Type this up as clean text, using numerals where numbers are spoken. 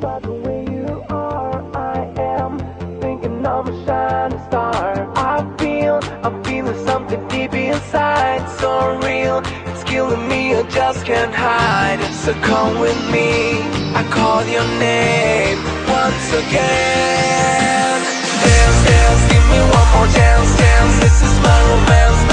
But the way you are, I am thinking I'm a shining star. I'm feeling something deep inside, so real, it's killing me, I just can't hide. So come with me, I call your name once again. Dance, dance, give me one more chance, dance, this is my romance.